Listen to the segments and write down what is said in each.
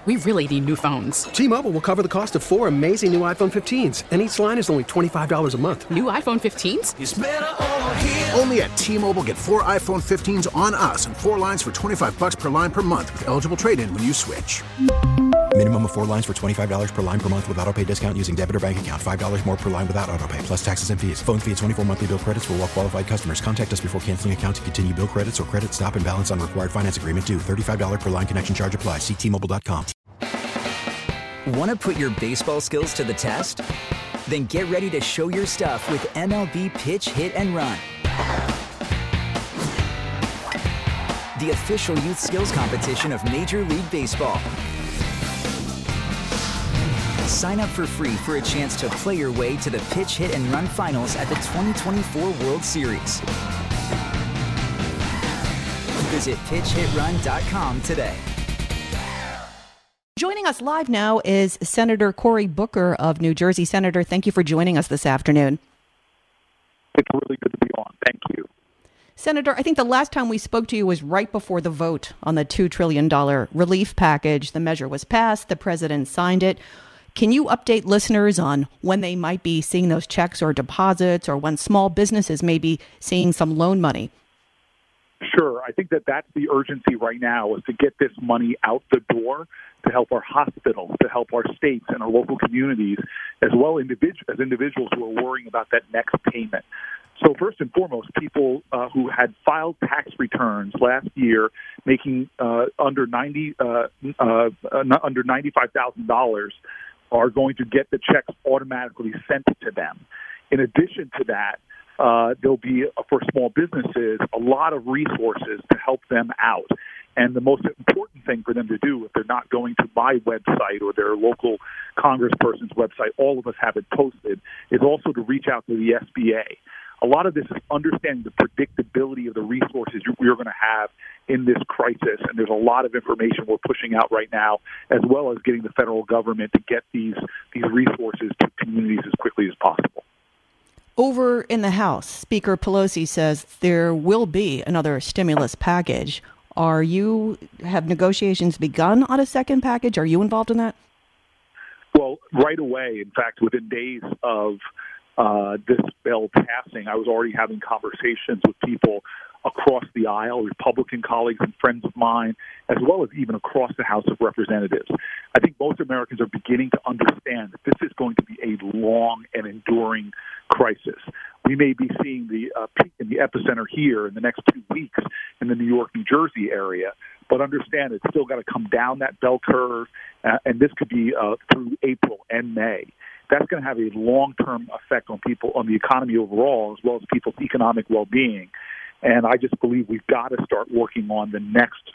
We really need new phones. T-Mobile will cover the cost of 4 amazing new iPhone 15s, and each line is only $25 a month. New iPhone 15s? It's better over here. Only at T-Mobile, get 4 iPhone 15s on us and 4 lines for $25 per line per month with eligible trade-in when you switch. Minimum of 4 lines for $25 per line per month with autopay discount using debit or bank account. $5 more per line without autopay, plus taxes and fees. Phone fee at 24 monthly bill credits for well-qualified customers. Contact us before canceling account to continue bill credits or credit stop and balance on required finance agreement due. $35 per line connection charge applies. See T-Mobile.com. Want to put your baseball skills to the test? Then get ready to show your stuff with MLB Pitch, Hit, and Run. The official youth skills competition of Major League Baseball. Sign up for free for a chance to play your way to the Pitch, Hit, and Run finals at the 2024 World Series. Visit pitchhitrun.com today. Joining us live now is Senator Cory Booker of New Jersey. Senator, thank you for joining us this afternoon. It's really good to be on. Thank you. Senator, I think the last time we spoke to you was right before the vote on the $2 trillion relief package. The measure was passed. The president signed it. Can you update listeners on when they might be seeing those checks or deposits, or when small businesses may be seeing some loan money? Sure. I think that's the urgency right now, is to get this money out the door to help our hospitals, to help our states and our local communities, as well as individuals who are worrying about that next payment. So first and foremost, people who had filed tax returns last year making under $95,000 are going to get the checks automatically sent to them. In addition to that, there'll be, for small businesses, a lot of resources to help them out. And the most important thing for them to do, if they're not going to my website or their local congressperson's website, all of us have it posted, is also to reach out to the SBA. A lot of this is understanding the predictability of the resources we're going to have in this crisis, and there's a lot of information we're pushing out right now, as well as getting the federal government to get these resources to communities as quickly as possible. Over in the House, Speaker Pelosi says there will be another stimulus package. Have negotiations begun on a second package? Are you involved in that? Well, right away, in fact, within days of this bill passing, I was already having conversations with people across the aisle, Republican colleagues and friends of mine, as well as even across the House of Representatives. I think most Americans are beginning to understand that this is going to be a long and enduring crisis. We may be seeing the peak in the epicenter here in the next 2 weeks in the New York, New Jersey area, but understand it's still got to come down that bell curve, and this could be through April and May. That's going to have a long-term effect on people, on the economy overall, as well as people's economic well-being. And I just believe we've got to start working on the next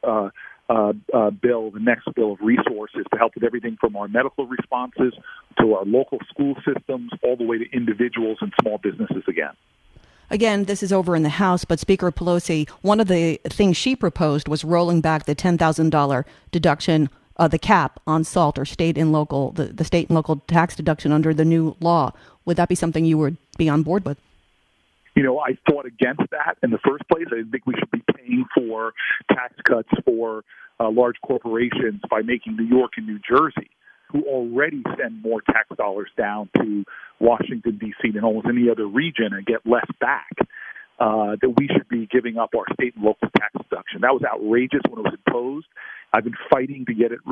bill of resources to help with everything from our medical responses to our local school systems, all the way to individuals and small businesses again. Again, this is over in the House, but Speaker Pelosi, one of the things she proposed was rolling back the $10,000 deduction, the cap on SALT, or state and local, the state and local tax deduction under the new law. Would that be something you would be on board with? You know, I fought against that in the first place. I think we should be paying for tax cuts for large corporations by making New York and New Jersey, who already send more tax dollars down to Washington, D.C. than almost any other region, and get less back, that we should be giving up our state and local tax deduction. That was outrageous when it was imposed. I've been fighting to get it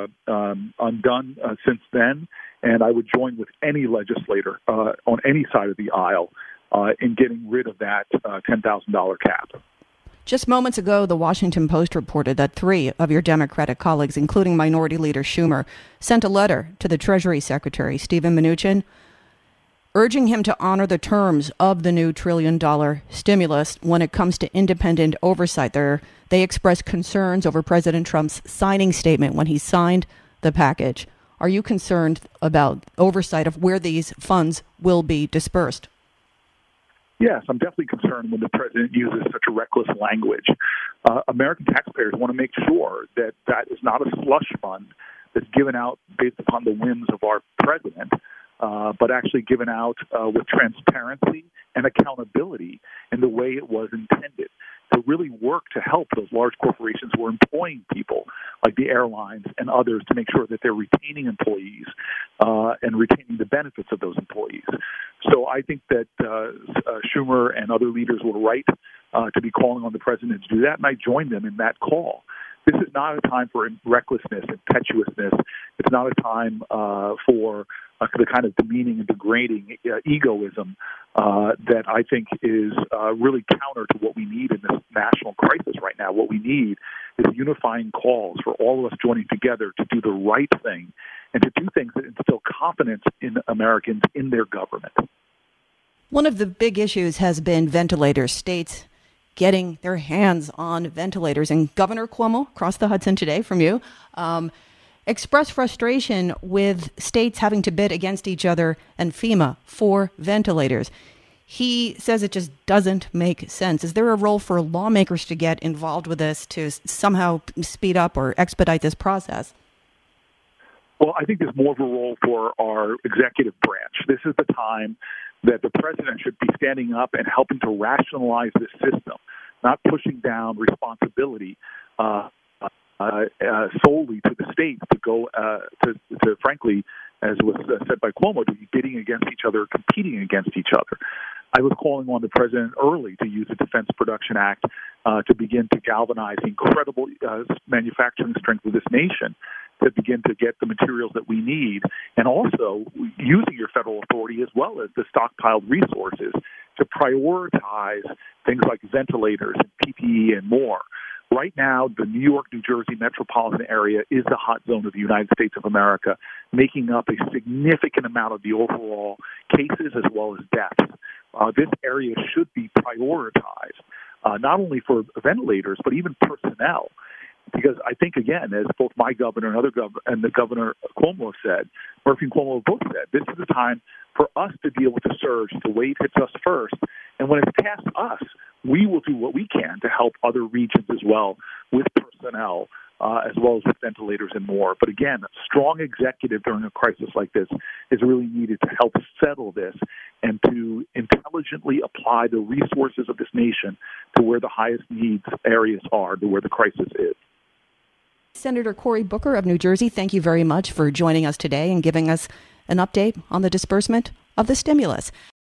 undone since then, and I would join with any legislator on any side of the aisle in getting rid of that $10,000 cap. Just moments ago, the Washington Post reported that 3 of your Democratic colleagues, including Minority Leader Schumer, sent a letter to the Treasury Secretary, Steven Mnuchin, urging him to honor the terms of the new $1 trillion stimulus when it comes to independent oversight. They expressed concerns over President Trump's signing statement when he signed the package. Are you concerned about oversight of where these funds will be dispersed? Yes, I'm definitely concerned when the president uses such a reckless language. American taxpayers want to make sure that that is not a slush fund that's given out based upon the whims of our president, but actually given out with transparency and accountability in the way it was intended. to really work to help those large corporations who are employing people like the airlines and others to make sure that they're retaining employees and retaining the benefits of those employees. So I think that Schumer and other leaders were right to be calling on the president to do that, and I joined them in that call. This is not a time for recklessness, impetuousness. It's not a time for the kind of demeaning and degrading egoism that I think is really counter to what we need in this national crisis right now. What we need is unifying calls for all of us joining together to do the right thing and to do things that instill confidence in Americans in their government. One of the big issues has been ventilators, states getting their hands on ventilators. And Governor Cuomo, across the Hudson today from you, expressed frustration with states having to bid against each other and FEMA for ventilators. He says it just doesn't make sense. Is there a role for lawmakers to get involved with this to somehow speed up or expedite this process? Well, I think there's more of a role for our executive branch. This is the time that the president should be standing up and helping to rationalize this system, not pushing down responsibility solely to the states to go to frankly, as was said by Cuomo, to be bidding against each other, competing against each other. I was calling on the president early to use the Defense Production Act to begin to galvanize the incredible manufacturing strength of this nation, to begin to get the materials that we need, and also using your federal authority as well as the stockpiled resources to prioritize things like ventilators and PPE and more. Right now, the New York, New Jersey metropolitan area is the hot zone of the United States of America, making up a significant amount of the overall cases as well as deaths. This area should be prioritized, not only for ventilators, but even personnel. Because I think, again, as both my governor and and the Governor Cuomo said, Murphy and Cuomo both said, this is a time for us to deal with the surge. The wave hits us first. And when it's past us, we will do what we can to help other regions as well with personnel, as well as with ventilators and more. But again, a strong executive during a crisis like this is really needed to help settle this and to intelligently apply the resources of this nation to where the highest needs areas are, to where the crisis is. Senator Cory Booker of New Jersey, thank you very much for joining us today and giving us an update on the disbursement of the stimulus.